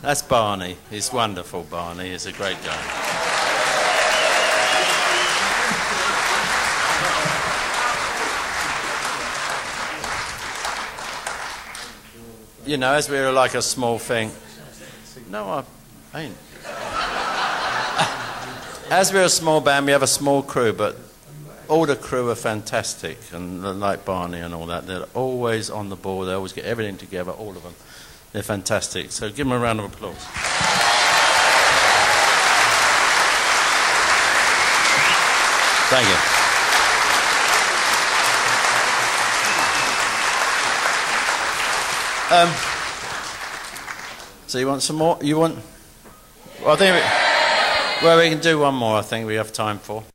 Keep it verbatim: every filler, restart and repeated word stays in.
That's Barney. He's wonderful, Barney. He's a great guy. You know, as we were like a small thing. No, I ain't. As we're a small band, we have a small crew, but all the crew are fantastic, and like Barney and all that. They're always on the ball. They always get everything together, all of them. They're fantastic. So give them a round of applause. Thank you. Um, so you want some more? You want? Well, I think we, well, we can do one more. I think we have time for.